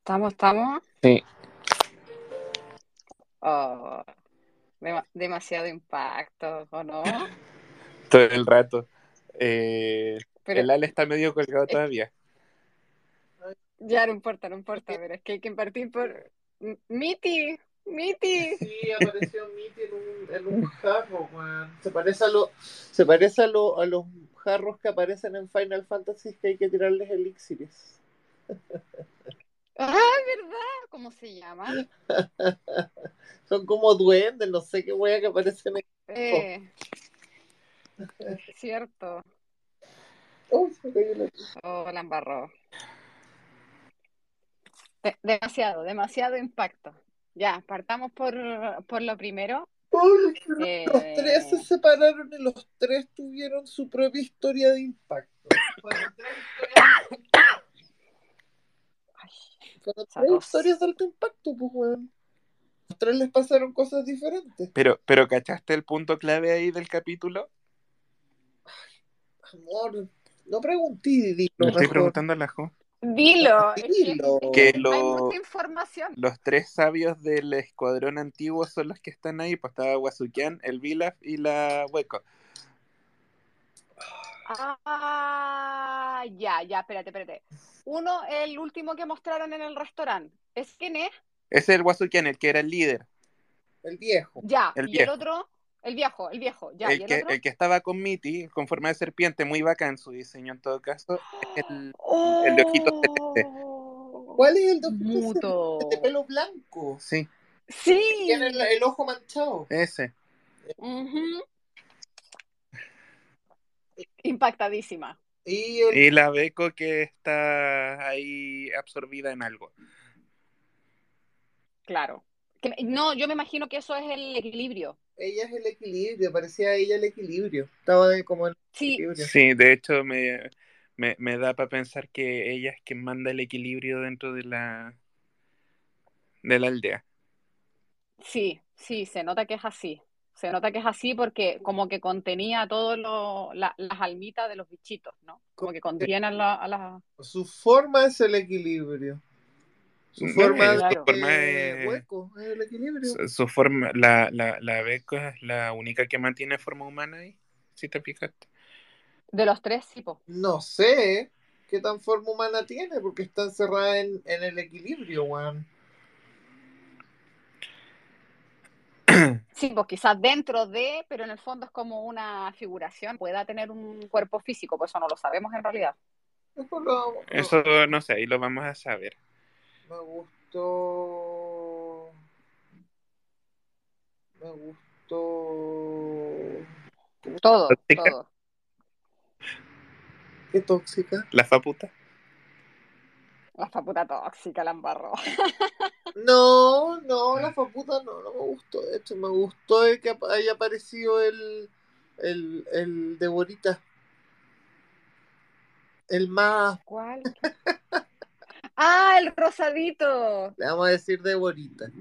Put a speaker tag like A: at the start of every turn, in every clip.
A: ¿Estamos?
B: Sí,
A: Oh, demasiado impacto, ¿o no?
B: todo el rato.
A: Pero
B: El Ale está medio colgado
A: es
B: todavía.
A: ya no importa, pero es que hay que partir por Miti, Miti.
C: Sí, apareció Mitty en un jarro, weón. Se parece a los jarros que aparecen en Final Fantasy que hay que tirarles elixires.
A: Ah, ¿verdad? ¿Cómo se llama?
C: Son como duendes, no sé qué wea que aparecen en el jarro.
A: Eh, cierto.
C: Uy, se me cayó la...
A: Oh, la embarró. Demasiado impacto. Ya, partamos por lo primero.
C: Uy, los tres se
A: Eh,
C: separaron y los tres tuvieron su propia historia de impacto. Fueron tres historias de impacto.
A: ay,
C: Fueron
A: esa
C: tres historias
A: tos.
C: de alto impacto, pues, weón. Los tres les pasaron cosas diferentes.
B: Pero ¿cachaste el punto clave ahí del capítulo?
C: Amor, no pregunté,
B: Le
C: dilo
B: estoy
C: mejor.
B: preguntando a la Jo.
A: Dilo,
C: Dilo.
A: es
B: Que
A: que hay mucha información.
B: los tres sabios del escuadrón antiguo son los que están ahí. Pues estaba Wasukian, el Vilaf y la Hueco.
A: Ah, ya, espérate. Uno, el último que mostraron en el restaurante. ¿Es quién es?
B: Ese es el Wasukian, el que era el líder,
C: El viejo.
A: Ya.
B: el
A: Y el
B: viejo.
A: otro, el viejo, ya. ¿Y el
B: El
A: otro?
B: que estaba con Mitty, con forma de serpiente, muy bacán su diseño en todo caso, es el de ojitos celeste.
A: Oh,
C: ¿Cuál es el de ojitos celestes de
A: muto.
C: pelo blanco?
B: Sí,
C: Que tiene el,
A: Sí.
C: el ojo manchado.
B: ese.
A: Ujú. Impactadísima.
C: Y el,
B: Y la Beko que está ahí absorbida en algo.
A: Claro. No, yo me imagino que eso es el equilibrio.
C: ella es el equilibrio, parecía ella el equilibrio. Estaba como en el
A: Sí,
C: equilibrio.
B: Sí, de hecho me da para pensar que ella es quien manda el equilibrio dentro de la aldea.
A: sí, se nota que es así. Se nota que es así porque como que contenía todas las almitas de los bichitos, ¿no? Como que contiene a la...
C: Su forma es el equilibrio. Su
B: No,
C: forma
B: su
A: Claro.
B: forma
C: de
B: es,
C: hueco es el equilibrio.
B: su forma, la Beko es la única que mantiene forma humana ahí, si te fijaste.
A: De los tres, sí, po.
C: No sé qué tan forma humana tiene porque está encerrada en el equilibrio, weón.
A: Sí, pues quizás dentro de, pero en el fondo es como una figuración, pueda tener un cuerpo físico, pues eso no lo sabemos en realidad.
C: Eso
B: Eso no sé, ahí lo vamos a saber.
C: me gustó. Me gustó.
A: Todo,
B: ¿Tóxica?
A: todo.
C: Qué tóxica.
B: ¿La faputa?
A: La puta tóxica la embarró.
C: No, no, la faputa no, no me gustó. De hecho, me gustó el que haya aparecido el de Borita. El más,
A: ¿Cuál? Ah, el rosadito.
C: le vamos a decir de Borita.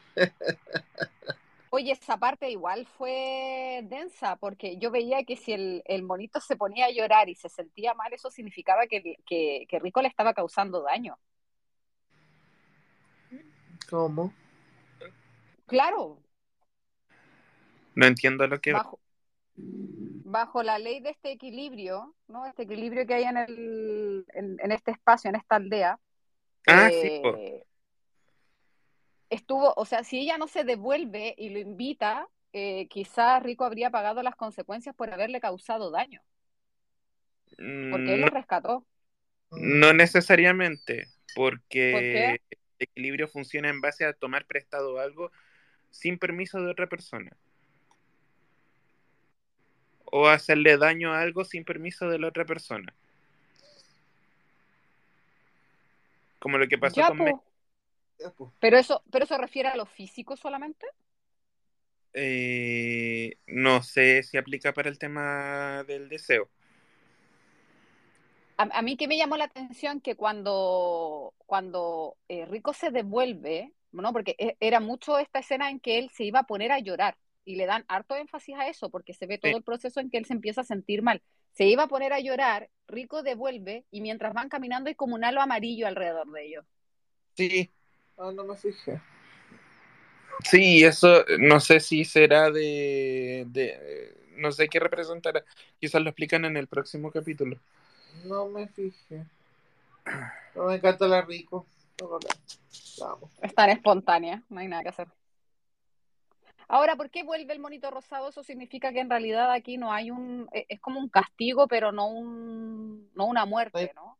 A: Oye, esa parte igual fue densa, porque yo veía que si el monito se ponía a llorar y se sentía mal, eso significaba que Rico le estaba causando daño.
C: ¿Cómo?
A: Claro,
B: No entiendo lo que va.
A: bajo, bajo la ley de este equilibrio, ¿no? Este equilibrio que hay en este espacio, en esta aldea,
B: Ah, sí, po.
A: eh, estuvo, o sea, si ella no se devuelve y lo invita, quizás Rico habría pagado las consecuencias por haberle causado daño, porque él lo
B: No,
A: rescató.
B: no necesariamente,
A: ¿Por qué?
B: porque el equilibrio funciona en base a tomar prestado algo sin permiso de otra persona. O hacerle daño a algo sin permiso de la otra persona. Como lo que pasó
A: Ya,
B: con Meg.
A: pues.
C: Ya, pues.
A: Pero eso refiere a lo físico solamente.
B: No sé si aplica para el tema del deseo.
A: A mí que me llamó la atención que cuando Rico se devuelve, ¿no? Porque era mucho esta escena en que él se iba a poner a llorar y le dan harto énfasis a eso porque se ve
B: Sí.
A: todo el proceso en que él se empieza a sentir mal. Se iba a poner a llorar, Rico devuelve y mientras van caminando hay como un halo amarillo alrededor de ellos.
B: Sí,
C: Ah, no me fijé.
B: sí, eso no sé si será no sé qué representará. Quizás lo explican en el próximo capítulo.
C: No me fijé. No me encanta la Rico. No, no, la amo.
A: Es tan espontánea, no hay nada que hacer. Ahora, ¿por qué vuelve el monito rosado? Eso significa que en realidad aquí no hay es como un castigo, pero no una
C: Ay,
A: muerte, ¿no?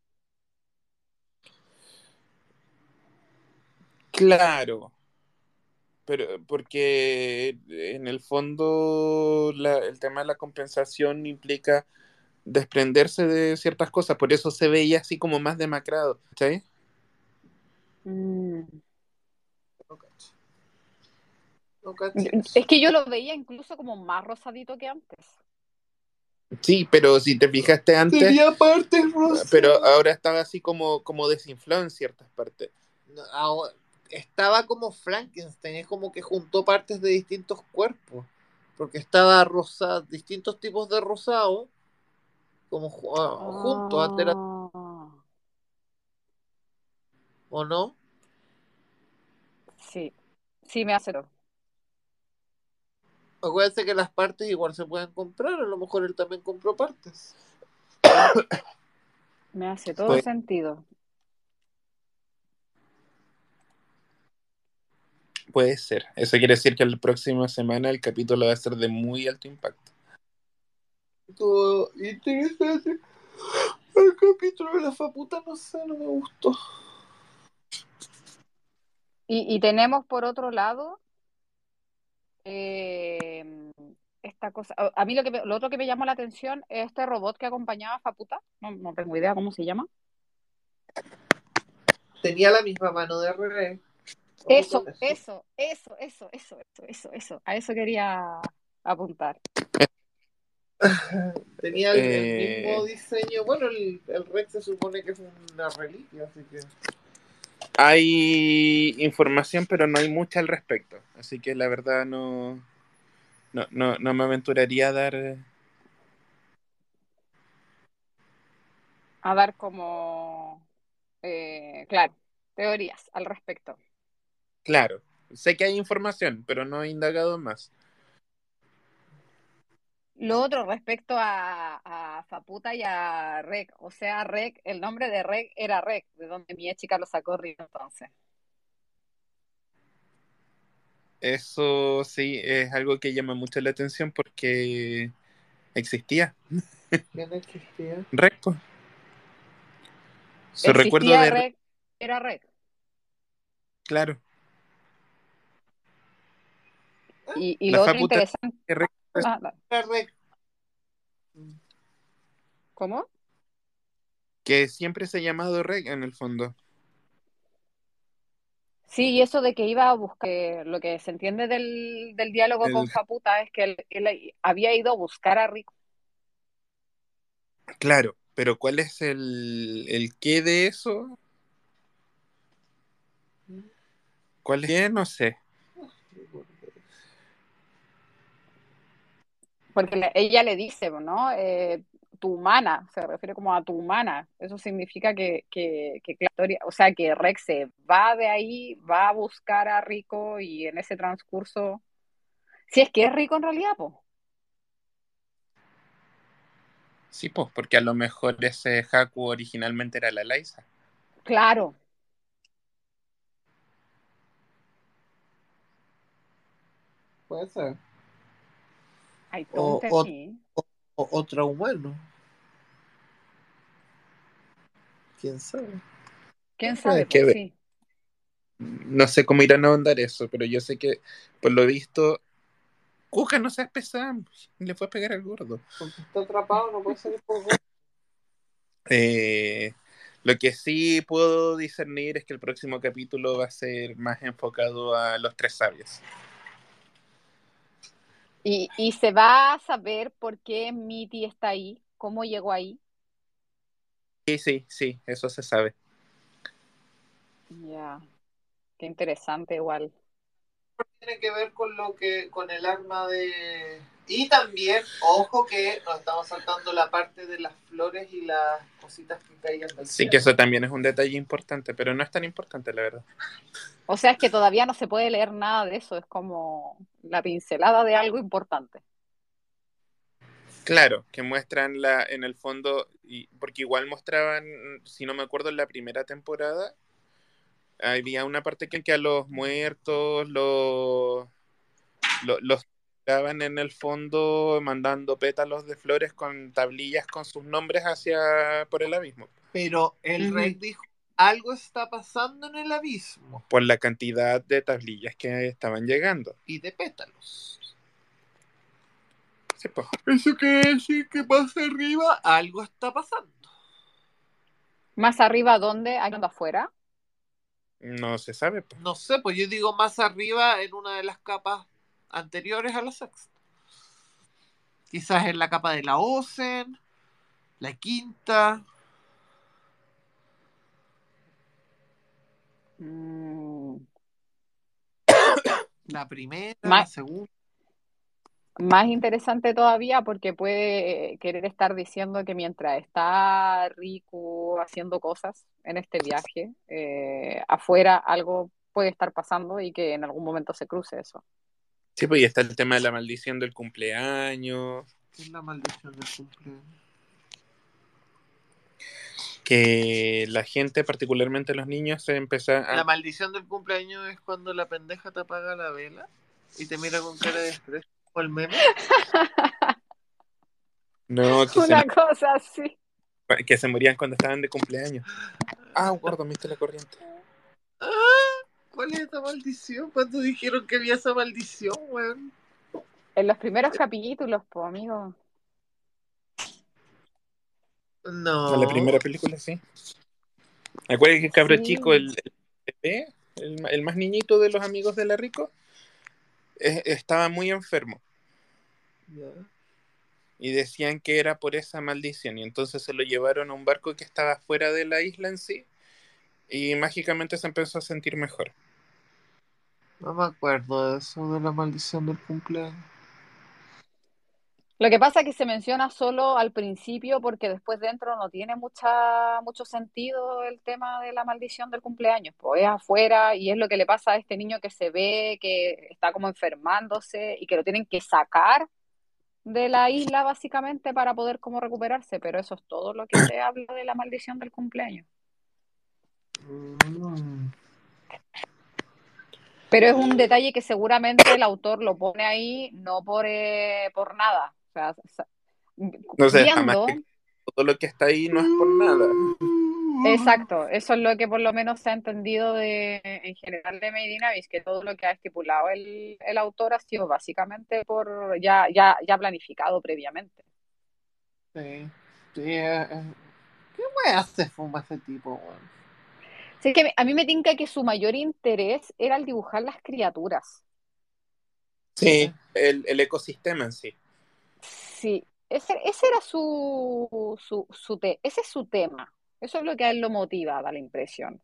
B: Claro, pero porque en el fondo el tema de la compensación implica desprenderse de ciertas cosas, por eso se veía así como más demacrado, ¿sí?
A: Mm.
C: no cacho. No caché eso.
A: Es que yo lo veía incluso como más rosadito que antes.
B: Sí, pero si te fijaste antes,
C: Tenía partes
B: pero
C: rosadas.
B: ahora estaba así como desinflado en ciertas partes.
C: No, estaba como Frankenstein, es como que juntó partes de distintos cuerpos. Porque estaba rosado, distintos tipos de rosado, como juntos, antes era,
A: Ah,
C: ¿o no?
A: sí, sí me hace todo.
C: Acuérdense que las partes igual se pueden comprar, a lo mejor él también compró partes.
A: Me hace todo
B: Pues
A: sentido.
B: puede ser. Eso quiere decir que la próxima semana el capítulo va a ser de muy alto impacto.
C: Todo interesante. El capítulo de la faputa, no sé, no me gustó.
A: Y tenemos por otro lado eh, esta cosa. A mí lo otro que me llamó la atención es este robot que acompañaba a Faputa. No tengo idea cómo se llama.
C: Tenía la misma mano de revés. Ojo con
A: Eso,
C: eso.
A: eso, eso, eso, eso, eso, eso, eso. A eso quería apuntar.
C: Tenía el mismo
B: Eh,
C: diseño. Bueno, el Rex se supone que es una reliquia, así que.
B: Hay información, pero no hay mucha al respecto. Así que la verdad no me aventuraría a dar.
A: A dar como, claro, teorías al respecto.
B: Claro, sé que hay información, pero no he indagado más.
A: Lo otro respecto a Faputa y a Rek, o sea, Rek, el nombre de Rek era Rek, de donde mi chica lo sacó Río entonces.
B: Eso sí es algo que llama mucho la atención porque existía.
C: ¿Quién existía?
B: Reco. Su recuerdo
A: Existía
B: de
A: Rek, era Rek.
B: claro,
A: Y
B: la
A: lo otro
B: faputa
A: interesante,
B: de Rec,
C: La Rex.
A: ¿cómo?
B: que siempre se ha llamado Rec en el fondo.
A: Sí, y eso de que iba a buscar, lo que se entiende del diálogo con
B: El,
A: Faputa es que él había ido a buscar a Rico.
B: claro, pero ¿cuál es el qué de eso? ¿Cuál es qué? No sé.
A: Porque ella le dice, ¿no? Tu humana, se refiere como a tu humana. Eso significa que Clatoria, o sea, que Rex se va de ahí, va a buscar a Rico y en ese transcurso, si es que es Rico en realidad, pues.
B: Sí, pues, porque a lo mejor ese Haku originalmente era la Liza.
A: Claro,
C: Puede ser.
A: hay todo un
C: O,
A: tema
C: o,
A: ahí.
C: o otro humano. ¿Quién sabe?
A: ¿Quién
B: Hay
A: sabe?
B: que
A: Pues
B: ver.
A: sí.
B: No sé cómo irán a ahondar eso, pero yo sé que, por lo visto, Cuca no seas pesada, le fue a pegar al gordo.
C: Porque está atrapado, no puede salir por vos.
B: Eh, lo que sí puedo discernir es que el próximo capítulo va a ser más enfocado a los tres sabios.
A: Y se va a saber por qué Mitty está ahí, cómo llegó ahí.
B: Sí, sí, sí, eso se sabe.
A: Ya, qué interesante igual.
C: tiene que ver con el arma de... Y también, ojo que nos estamos saltando la parte de las flores y las cositas que caían del
B: Sí,
C: cielo.
B: que eso también es un detalle importante, pero no es tan importante, la verdad.
A: O sea, es que todavía no se puede leer nada de eso, es como la pincelada de algo importante.
B: Claro, que muestran en el fondo, porque igual mostraban, si no me acuerdo, en la primera temporada, había una parte que a los muertos los daban en el fondo mandando pétalos de flores con tablillas con sus nombres hacia por el abismo,
C: Pero el rey dijo, algo está pasando en el abismo.
B: por la cantidad de tablillas que estaban llegando.
C: Y de pétalos.
B: Sí, pues.
C: Eso quiere decir que más arriba algo está pasando.
A: Más arriba, ¿dónde? ¿Ahí anda afuera?
B: No se sabe, pues.
C: No sé, pues yo digo más arriba en una de las capas anteriores a la sexta. Quizás en la capa de la Osen, la quinta. La primera, la
A: Más,
C: segunda.
A: más interesante todavía porque puede querer estar diciendo que mientras está Riku haciendo cosas en este viaje, afuera algo puede estar pasando y que en algún momento se cruce eso.
B: Sí, pues y está el tema de la maldición del cumpleaños.
C: ¿Qué es la maldición del cumpleaños?
B: Que la gente, particularmente los niños, se empieza a...
C: La maldición del cumpleaños es cuando la pendeja te apaga la vela y te mira con cara de estrés, como el meme.
B: No,
A: Una cosa así.
B: que se morían cuando estaban de cumpleaños. Ah, gordo, me diste la corriente.
C: ¿Cuál es esa maldición? ¿Cuándo dijeron que había esa maldición, weón?
A: En los primeros capítulos, pues, amigo.
C: No.
B: En la primera película, sí. Acuérdate que el cabro
A: Sí.
B: chico, el bebé, el más niñito de los amigos de la Rico, estaba muy enfermo.
C: Ya.
B: Y decían que era por esa maldición. Y entonces se lo llevaron a un barco que estaba fuera de la isla en sí. Y mágicamente se empezó a sentir mejor.
C: No me acuerdo de eso, de la maldición del cumpleaños.
A: Lo que pasa es que se menciona solo al principio porque después dentro no tiene mucho sentido el tema de la maldición del cumpleaños. Pues es afuera y es lo que le pasa a este niño que se ve que está como enfermándose y que lo tienen que sacar de la isla básicamente para poder como recuperarse, pero eso es todo lo que se habla de la maldición del cumpleaños.
C: Mm.
A: Pero es un detalle que seguramente el autor lo pone ahí no por nada. O sea,
B: No sé, además
A: viendo,
B: que todo lo que está ahí no es por nada.
A: exacto, eso es lo que por lo menos se ha entendido en general de Made in Abyss, que todo lo que ha estipulado el autor ha sido básicamente por ya planificado previamente.
C: Sí, sí. ¿Qué wea se fuma ese tipo, weón?
A: Así que a mí me tinca que su mayor interés era el dibujar las criaturas.
B: Sí, el ecosistema en sí.
A: Sí, ese era ese es su tema. Eso es lo que a él lo motiva, da la impresión.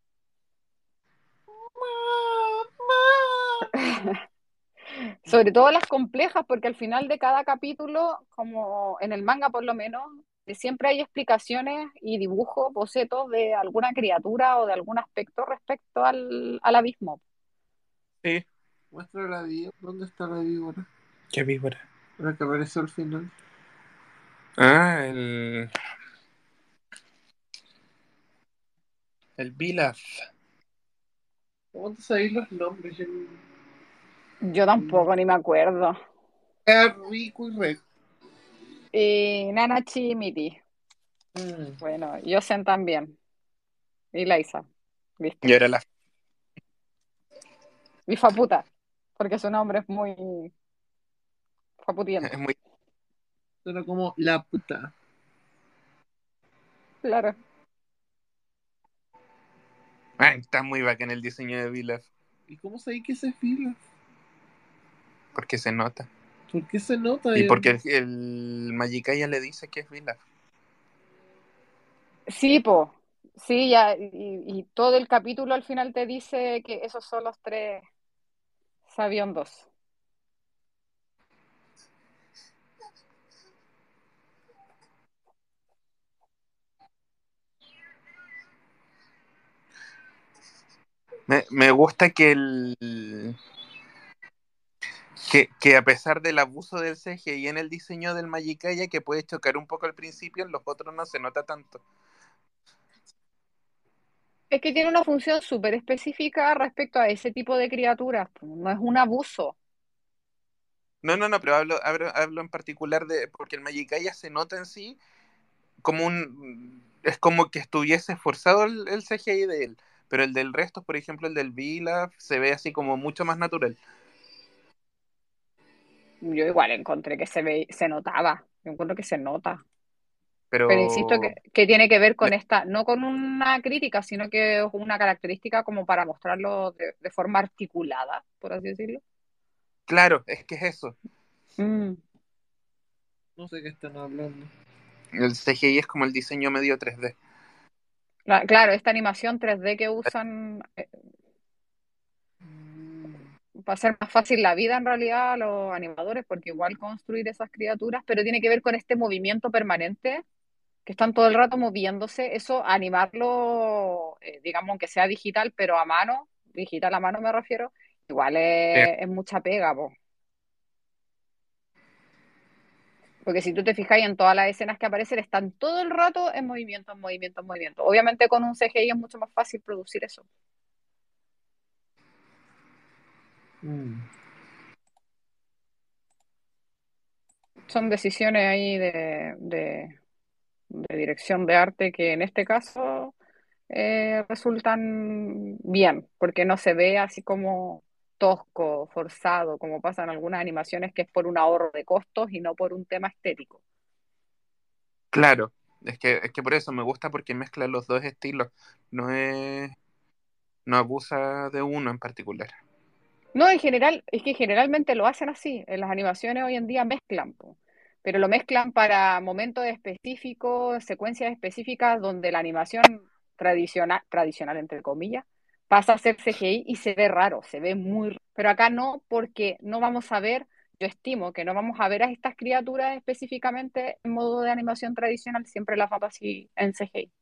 A: Sobre todo las complejas, porque al final de cada capítulo, como en el manga por lo menos, siempre hay explicaciones y dibujos, bocetos de alguna criatura o de algún aspecto respecto al abismo.
B: Sí.
C: Muestra la víbora. ¿Dónde está la víbora?
B: ¿Qué víbora?
C: La que apareció al final.
B: Ah, el Pilaf.
C: ¿Cómo te sabéis los nombres?
A: Yo tampoco, ni me acuerdo.
C: Era Rico y Red.
A: Y Nanachi y Miti. Bueno, Yosen también. Y Liza.
B: Y
A: ¿Viste?
B: era la...
A: Y Faputa, porque su nombre es muy
B: Es
A: faputiento.
B: muy...
C: Era como la puta.
A: Claro.
B: Ah, está muy bacán el diseño de Pilaf.
C: ¿Y cómo sabéis que se fila?
B: Porque se nota.
C: ¿Por qué se nota?
B: Y porque el Magikaya le dice que es Pilaf.
A: Sí, po. Sí, ya, y todo el capítulo al final te dice que esos son los tres Avión 2.
B: Me gusta que a pesar del abuso del CGI en el diseño del Magicaya, que puede chocar un poco al principio, en los otros no se nota tanto.
A: Es que tiene una función súper específica respecto a ese tipo de criaturas, pues, no es un abuso.
B: No, pero hablo en particular de, porque el Magicaya se nota en sí como es como que estuviese forzado el CGI de él, pero el del resto, por ejemplo, el del Vila, se ve así como mucho más natural.
A: Yo igual encontré que se notaba, yo encuentro que se nota. Pero insisto
B: Pero,
A: que tiene que ver con esta, no con una crítica, sino que es una característica como para mostrarlo de forma articulada, por así decirlo.
B: claro, es que es eso.
A: Mm.
C: No sé qué están hablando.
B: El CGI es como el diseño medio 3D.
A: Claro, esta animación 3D que usan para hacer más fácil la vida en realidad a los animadores, porque igual construir esas criaturas, pero tiene que ver con este movimiento permanente, que están todo el rato moviéndose, eso animarlo, digamos, aunque sea digital, pero a mano, digital a mano me refiero, igual es mucha pega, po. Porque si tú te fijas en todas las escenas que aparecen, están todo el rato en movimiento, en movimiento, en movimiento. Obviamente con un CGI es mucho más fácil producir eso.
C: Mm.
A: Son decisiones ahí de dirección de arte que en este caso resultan bien, porque no se ve así como tosco, forzado, como pasa en algunas animaciones que es por un ahorro de costos y no por un tema estético.
B: Claro, es que por eso me gusta porque mezcla los dos estilos, no es, no abusa de uno en particular.
A: No, en general, es que generalmente lo hacen así. En las animaciones hoy en día mezclan, po. Pero lo mezclan para momentos específicos, secuencias específicas donde la animación tradicional, tradicional entre comillas, pasa a ser CGI y se ve raro, se ve muy raro. Pero acá no, porque no vamos a ver, yo estimo que no vamos a ver a estas criaturas específicamente en modo de animación tradicional, siempre las vamos así en CGI.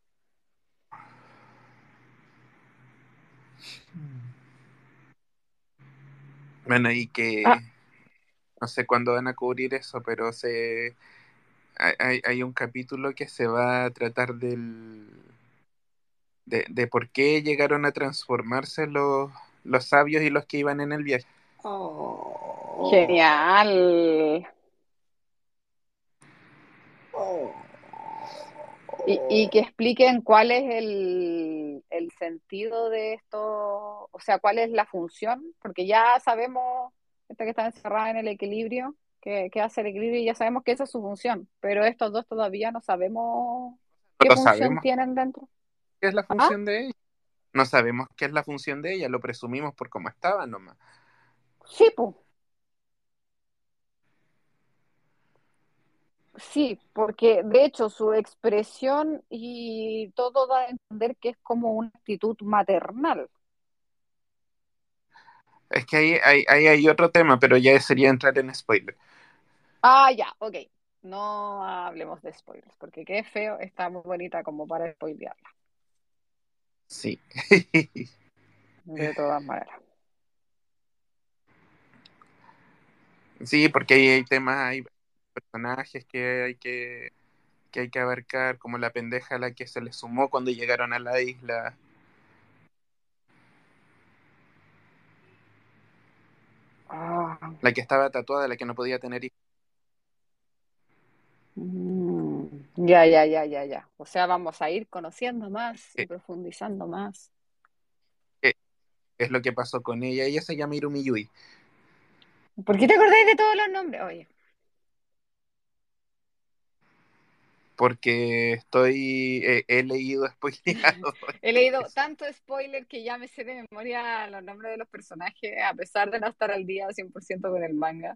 B: Bueno, y
A: Ah,
B: que no sé cuándo van a cubrir eso, pero hay un capítulo que se va a tratar de por qué llegaron a transformarse los sabios y los que iban en el viaje.
C: Oh,
A: genial.
C: oh.
A: Y que expliquen cuál es el sentido de esto, o sea, cuál es la función, porque ya sabemos, esta que está encerrada en el equilibrio, que hace el equilibrio y ya sabemos que esa es su función, pero estos dos todavía no sabemos
B: No
A: qué
B: lo
A: función
B: sabemos
A: tienen dentro.
B: qué es la
A: Ah,
B: función de ella. No sabemos qué es la función de ella, lo presumimos por cómo estaba nomás.
A: sí, pues, sí, porque de hecho su expresión y todo da a entender que es como una actitud maternal.
B: Es que ahí hay otro tema, pero ya sería entrar en spoiler.
A: Ah, ya, ok. No hablemos de spoilers, porque qué feo, está muy bonita como para spoilearla,
B: Sí.
A: de todas maneras.
B: Sí, porque ahí hay temas, hay personajes que hay que abarcar, como la pendeja a la que se le sumó cuando llegaron a la isla,
A: Ah,
B: la que estaba tatuada, la que no podía tener hijos.
A: ya, ya, ya, ya, ya. O sea, vamos a ir conociendo más y
B: Eh,
A: profundizando más.
B: eh, es lo que pasó con ella. Ella se llama Irumi Yui,
A: ¿Por qué te acordáis de todos los nombres? Oye,
B: porque he leído spoileado.
A: he leído tanto spoiler que ya me sé de memoria los nombres de los personajes, a pesar de no estar al día 100% con el manga.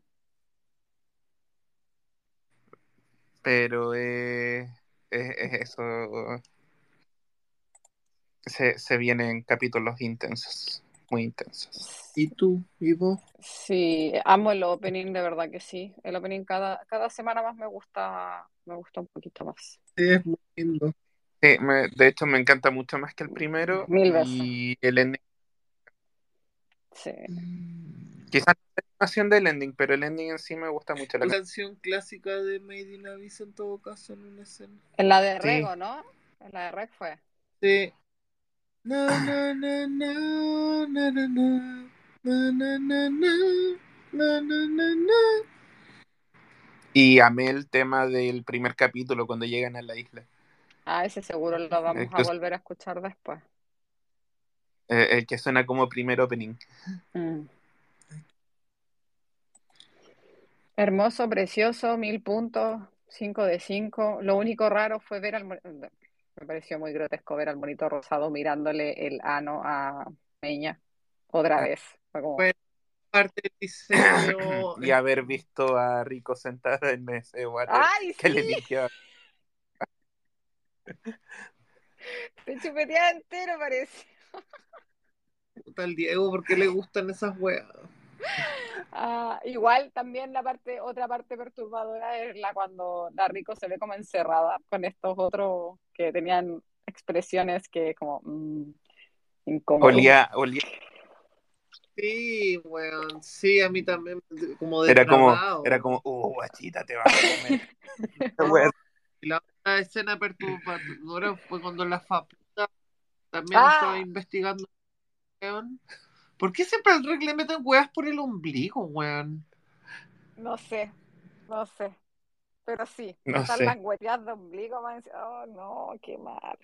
B: Pero es eso, se vienen capítulos intensos. muy intensas.
C: ¿Y tú, Ivo?
A: Sí, amo el opening, de verdad que sí. El opening cada semana más me gusta un poquito más.
C: Sí, es muy lindo.
B: Sí, de hecho me encanta mucho más que el primero
A: 1000 veces.
B: y el ending.
A: Sí.
B: Quizás no la animación del ending, pero el ending en sí me gusta mucho.
C: La canción clásica de Made in Abyss en todo caso en una escena.
A: En la de
B: Sí.
A: Rego, ¿no? En la de Reg fue.
C: Sí. Na, na, na, na, na, na, na, na, na, na, na, na, na, na.
B: Y amé el tema del primer capítulo cuando llegan a la isla.
A: Ah, ese seguro lo vamos a
B: Incluso
A: volver a escuchar después.
B: el que suena como primer opening.
A: Mm. Hermoso, precioso, 1000 puntos, 5 de 5. Lo único raro fue ver me pareció muy grotesco ver al monito rosado mirándole el ano a Meña otra
B: Ah,
A: vez. Fue como,
C: Bueno, parte del diseño
B: y haber visto a Rico sentada en ese water
A: ¡ay,
B: que
A: sí!
B: le limpiaba.
A: Te chupeteaba entero, parece.
C: al Diego porque le gustan esas weas.
A: Ah, igual también otra parte perturbadora es la cuando la Rico se ve como encerrada con estos otros que tenían expresiones que como incómodo.
B: Olía,
C: Sí, weón. Sí, a mí también, como depravado.
B: era como, guachita, te vas a comer.
C: No, y la otra escena perturbadora fue cuando la Faputa también estaba
A: Ah,
C: investigando, weón. ¿Por qué siempre al Rick le meten weas por el ombligo, weón?
A: no sé, no sé. Pero sí,
B: No
A: estar
B: sé.
A: langueteando de ombligo, oh no, qué mal.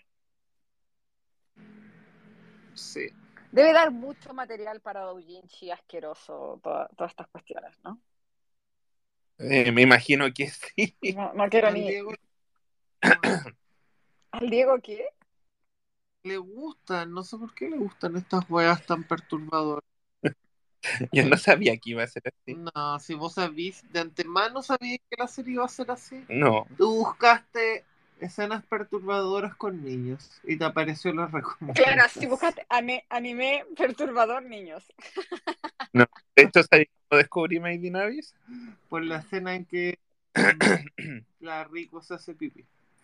C: Sí.
A: Debe dar mucho material para doujinshi asqueroso, todas estas cuestiones, ¿no?
B: Me imagino que sí.
A: No quiero
C: Al
A: ni.
C: Diego, weón,
A: ¿Al Diego qué?
C: le gustan, no sé por qué le gustan estas weas tan perturbadoras.
B: Yo no sabía que iba a ser así.
C: No, si vos sabís, de antemano sabías que la serie iba a ser así.
B: No,
C: Tú buscaste escenas perturbadoras con niños y te apareció las
A: Claro, si
C: recompensas.
A: buscaste anime perturbador, niños.
B: no. De hecho, ¿sabes cómo descubrí Made in Abyss?
C: Por la escena en que la Rico se hace pipí.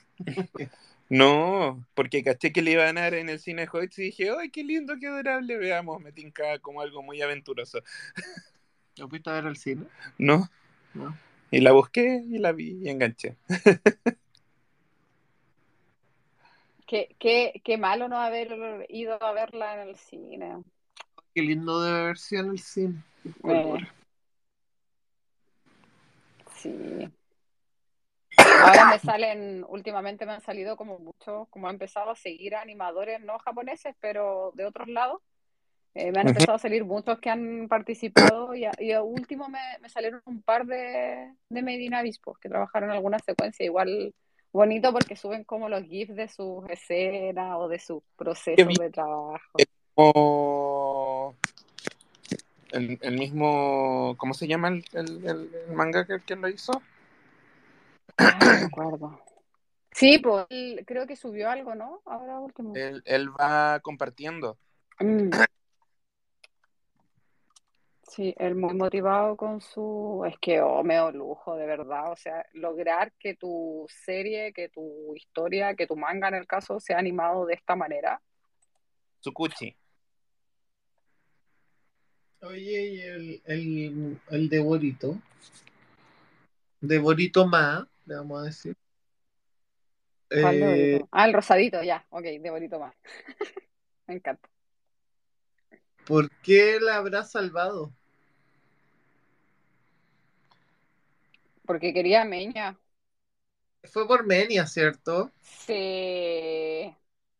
B: No, porque caché que le iban a dar en el cine Hoyts y dije, ¡ay, qué lindo, qué adorable! Veamos, me tinca como algo muy aventuroso.
C: ¿Lo fuiste a ver al cine?
B: ¿No?
C: No.
B: Y la busqué y la vi y enganché.
A: Qué malo no haber ido a verla en el cine.
C: Qué lindo debe haber sido en el cine. Los
A: Eh,
C: colores.
A: sí. Ahora últimamente me han salido como muchos, como he empezado a seguir animadores no japoneses, pero de otros lados. Me han
B: Ujú.
A: empezado a salir muchos que han participado y a último me salieron un par de Made in Abyss, pues, que trabajaron en alguna secuencia igual bonito porque suben como los GIFs de sus escenas o de sus
B: Yo
A: procesos
B: vi
A: de trabajo.
B: como el mismo, ¿cómo se llama el manga que lo hizo?
A: Ay, no me acuerdo. Sí, pues creo que subió algo, ¿no? Ahora último.
B: Él va compartiendo.
A: Mm, sí, él muy motivado con su. Es que, meo lujo, de verdad. O sea, lograr que tu serie, que tu historia, que tu manga en el caso sea animado de esta manera.
B: Tsukuchi.
C: Oye, y el de Borito. De Borito Ma, le vamos a decir.
A: ¿Cuál de
C: Eh,
A: bonito? Ah, el rosadito, ya. Ok, de bonito más. Me encanta.
C: ¿Por qué la habrá salvado?
A: Porque quería Meña.
C: Fue por Menia, ¿cierto?
A: Sí.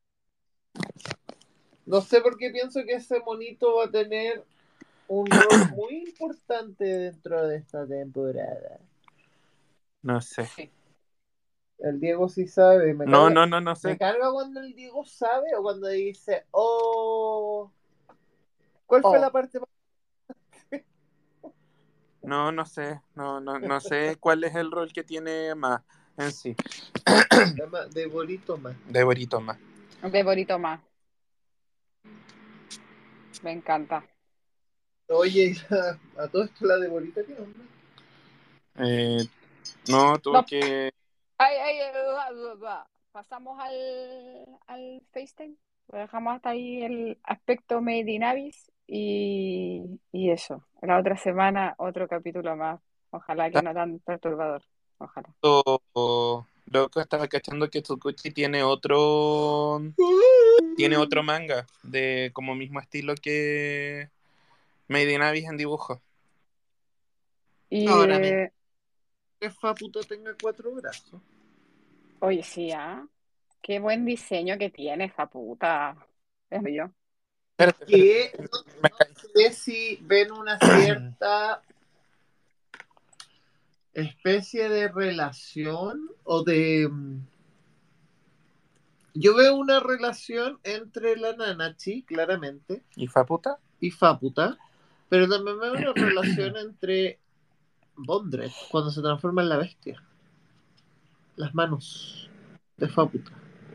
C: No sé por qué pienso que ese monito va a tener un rol muy importante dentro de esta temporada.
B: No sé.
A: Sí.
C: El Diego sí sabe,
B: No
C: me
B: sé.
C: carga cuando el Diego sabe o cuando dice, oh, ¿cuál fue la
A: Oh,
C: parte más
B: No sé. No sé cuál es el rol que tiene más en sí.
C: de Borito más?
B: De Borito más.
A: de bonito más. Me encanta.
C: Oye, a todo esto la de Bolita, ¿qué onda?
B: No, tuvo
A: No,
B: que...
A: pasamos al FaceTime. Lo dejamos hasta ahí el aspecto Made in Abyss y eso. La otra semana, otro capítulo más. Ojalá que no tan perturbador. Ojalá.
B: Loco, estaba cachando que Tsukuchi tiene otro manga de como mismo estilo que Made in Abyss en dibujo.
A: Y
C: Ahora me que Faputa tenga 4 brazos.
A: oye, sí, ¿ah? Qué buen diseño que tiene esa puta. Es bello.
B: Espérate,
C: Que
B: me
C: no sé si ven una cierta especie de relación o de... Yo veo una relación entre la Nanachi, claramente,
B: ¿Y Faputa?
C: y Faputa, pero también veo una relación entre Bondred cuando se transforma en la bestia. Las manos de Faputa.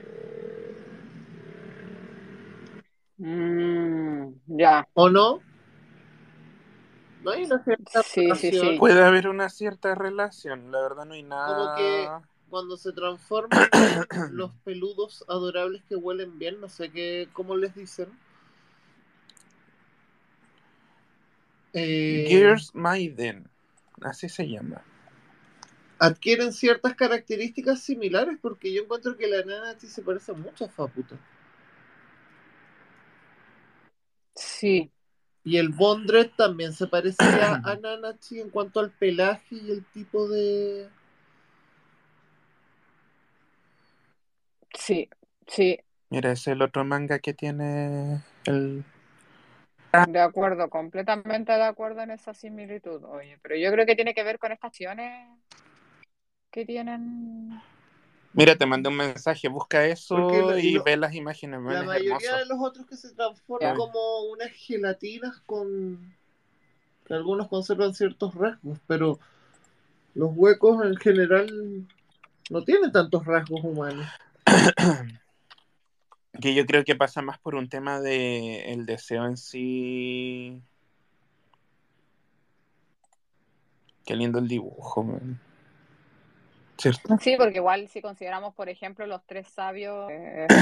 A: Ya,
C: ¿O no? No hay una cierta
A: sí, sí,
C: relación.
A: sí.
B: Puede haber una cierta relación, la verdad no hay
C: Como que
B: nada.
C: cuando se transforman en los peludos adorables que huelen bien, no sé qué, cómo les dicen. eh,
B: Gears Maiden, así se llama.
C: Adquieren ciertas características similares porque yo encuentro que la Nanachi se parece mucho a Faputa.
A: Sí,
C: Y el Bondred también se parecía a Nanachi en cuanto al pelaje y el tipo de...
A: sí, sí.
B: Mira, es el otro manga que tiene el...
A: De acuerdo, completamente de acuerdo en esa similitud. Oye, pero yo creo que tiene que ver con estas acciones que tienen.
B: Mira, te mandé un mensaje, busca
C: Porque
B: eso y ve las imágenes, man,
C: la
B: es
C: mayoría
B: hermoso.
C: de los otros que se transforman
A: Ya.
C: como unas gelatinas con... que algunos conservan ciertos rasgos, pero los huecos en general no tienen tantos rasgos humanos.
B: Que yo creo que pasa más por un tema de el deseo en sí. Qué lindo el dibujo, man. ¿Cierto?
A: Sí, porque igual si consideramos, por ejemplo, los tres sabios,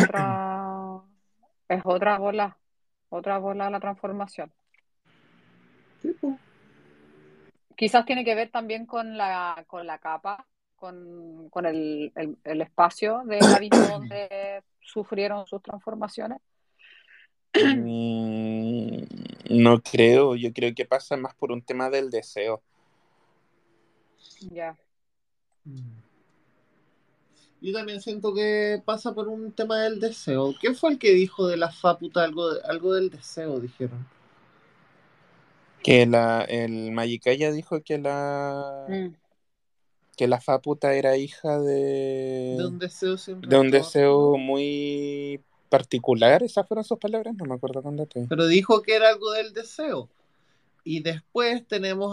A: es otra bola la transformación.
C: Sí, po.
A: Quizás tiene que ver también con la capa, con el espacio del abismo donde sufrieron sus transformaciones.
B: Mm, no creo, yo creo que pasa más por un tema del deseo.
A: Ya.
C: Yo también siento que pasa por un tema del deseo. ¿Quién fue el que dijo de la Faputa algo del deseo, dijeron?
B: Que el Magicaya dijo
A: Mm,
B: que la Faputa era hija
C: De un deseo sin
B: de un
C: retorno.
B: deseo muy particular, esas fueron sus palabras, no me acuerdo cuándo te.
C: Pero dijo que era algo del deseo. Y después tenemos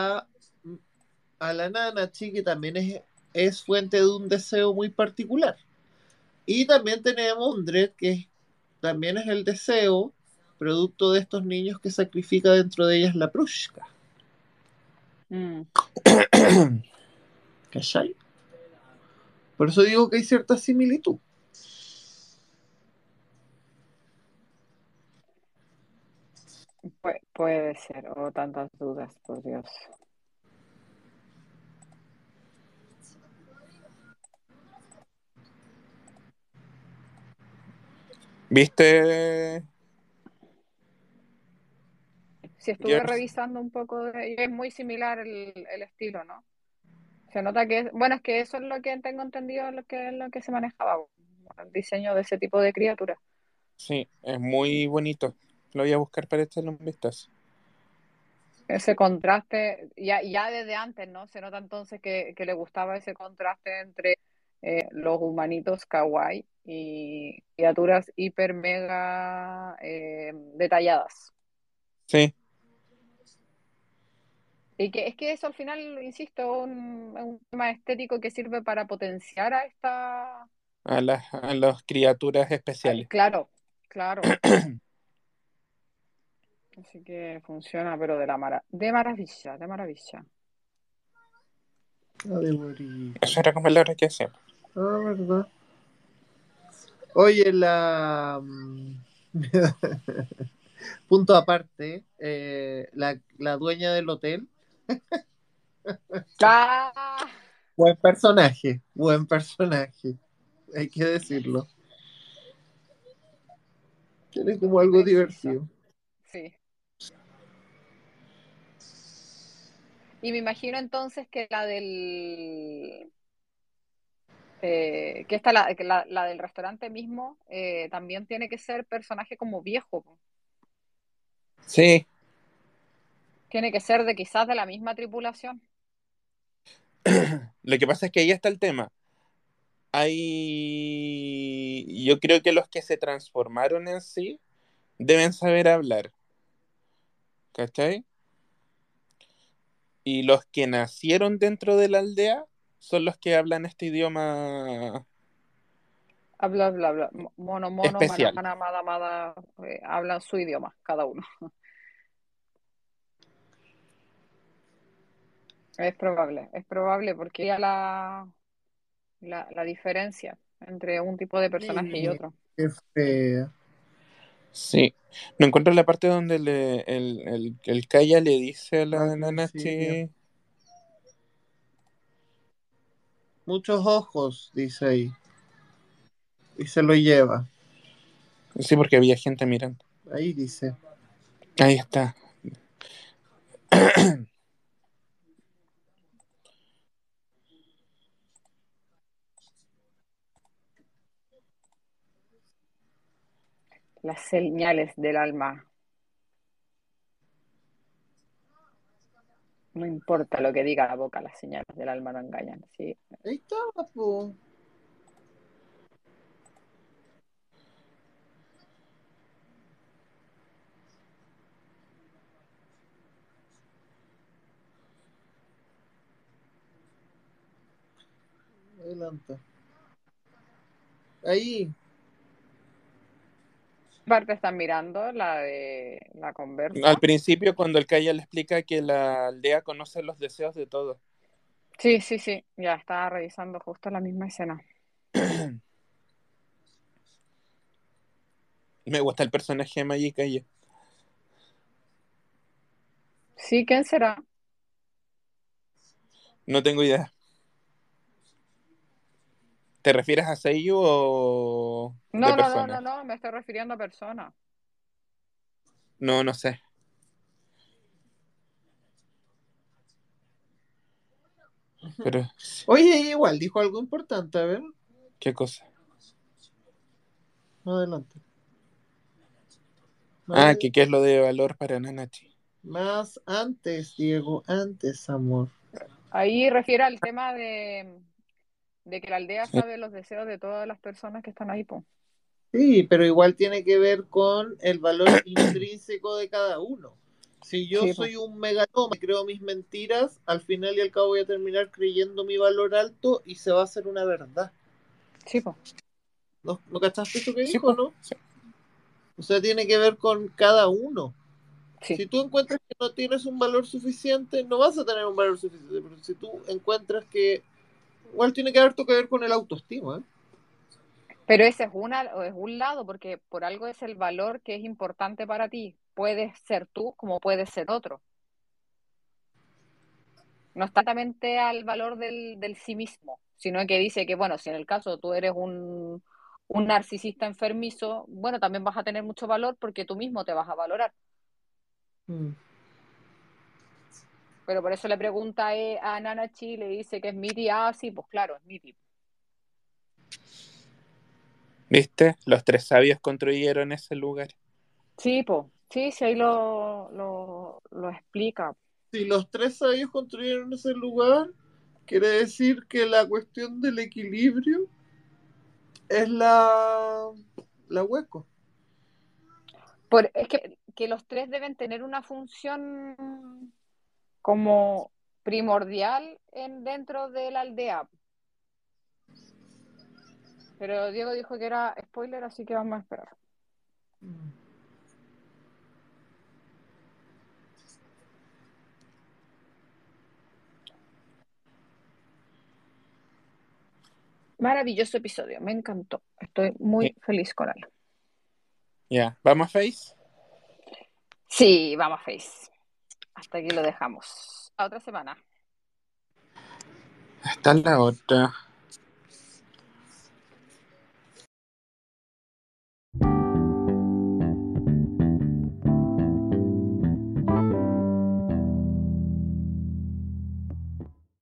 C: a la Nanachi, que también es fuente de un deseo muy particular. Y también tenemos un Dredd, también es el deseo, producto de estos niños que sacrifica dentro de ellas la Prushka.
A: mm.
C: ¿Cachai? Por eso digo que hay cierta similitud.
A: Puede ser, o tantas dudas, por Dios.
B: ¿Viste?
A: Si estuve
B: Gears?
A: revisando un poco, es muy similar el estilo, ¿no? Se nota que, bueno, es que eso es lo que tengo entendido, lo que se manejaba, el diseño de ese tipo de criaturas.
B: Sí, es muy bonito. Lo voy a buscar para echarle un vistazo.
A: Ese contraste, ya desde antes, ¿no? Se nota entonces que le gustaba ese contraste entre los humanitos kawaii y criaturas hiper mega detalladas.
B: Sí,
A: Y que es que eso al final, insisto, es un tema estético que sirve para potenciar a esta...
B: a las criaturas especiales.
A: Claro, claro. Así que funciona, pero de maravilla, de maravilla.
C: Ah, de morir.
B: Eso era como la hora que hacía.
C: Ah, ¿verdad? Oye, punto aparte, la dueña del hotel,
A: ¡Ah!
C: buen personaje, hay que decirlo. Tiene como algo
A: Preciso,
C: divertido.
A: sí. Y me imagino entonces que la del que esta la del restaurante mismo también tiene que ser personaje como viejo, po.
B: Sí,
A: Tiene que ser de quizás de la misma tripulación.
B: lo que pasa es que ahí está el tema. Yo creo que los que se transformaron en sí deben saber hablar, ¿cachai? Y los que nacieron dentro de la aldea son los que hablan este idioma
A: Habla, bla, bla, mono, mono, mana,
B: especial.
A: mana, mada, mada, hablan su idioma, cada uno. Es probable porque ya la diferencia entre un tipo de personaje y otro.
C: Qué fea.
B: Sí. No encuentro la parte donde el Kaya le dice a
C: Al
B: la
C: principio.
B: Nanachi.
C: Muchos ojos, dice ahí. Y se lo lleva.
B: Sí, porque había gente mirando.
C: Ahí dice.
B: Ahí está.
A: Las señales del alma. No importa lo que diga la boca, las señales del alma no engañan. Sí.
C: Ahí estaba, po. Adelanta. Ahí.
A: ¿Qué parte están mirando? La de la
B: Al
A: conversa.
B: principio, cuando el Kaya le explica que la aldea conoce los deseos de todos.
A: Sí, sí, sí. Ya estaba revisando justo la misma escena.
B: Me gusta el personaje de Magi Kaya.
A: Sí, ¿quién será?
B: No tengo idea. ¿Te refieres a Seiyu o de
A: No, no, no, no,
B: persona?
A: no. Me estoy refiriendo a persona.
B: No, no sé. Pero,
C: Oye, igual dijo algo importante, a ver.
B: ¿qué cosa?
C: Adelante.
B: Ah,
C: Más,
B: que qué es lo de valor para Nanachi.
C: más antes, Diego, antes, amor.
A: Ahí refiere al tema de que la aldea
B: Sí,
A: sabe los deseos de todas las personas que están ahí, po.
C: Sí, pero igual tiene que ver con el valor intrínseco de cada uno. Si yo
A: Sí, po.
C: soy un megalómano y creo mis mentiras, al final y al cabo voy a terminar creyendo mi valor alto y se va a hacer una verdad.
A: Sí, po.
C: ¿No cachaste eso que
B: sí,
C: dijo,
B: pues.
C: no?
B: Sí.
C: O sea, tiene que ver con cada uno.
A: Sí.
C: Si tú encuentras que no tienes un valor suficiente, no vas a tener un valor suficiente. Pero si tú encuentras que... Igual tiene que haber que ver con el autoestima, ¿eh?
A: Pero ese es un lado, porque por algo es el valor que es importante para ti. Puedes ser tú como puedes ser otro. No está exactamente al valor del sí mismo, sino que dice que, bueno, si en el caso tú eres un narcisista enfermizo, bueno, también vas a tener mucho valor porque tú mismo te vas a valorar.
C: Mm.
A: Pero por eso le pregunta a Nanachi, le dice que es Miti, ah, sí, pues claro, es Miti.
B: ¿Viste? Los tres sabios construyeron ese lugar.
A: Sí, pues, sí, sí, ahí lo explica.
C: Si los tres sabios construyeron ese lugar, quiere decir que la cuestión del equilibrio es la hueco.
A: Es que los tres deben tener una función como primordial dentro de la aldea. Pero Diego dijo que era spoiler, así que vamos a esperar. Maravilloso episodio, me encantó. Estoy muy feliz con él.
B: Ya, ¿vamos a Face?
A: Sí, vamos, Face. Hasta aquí lo dejamos. A otra semana.
B: Hasta la otra.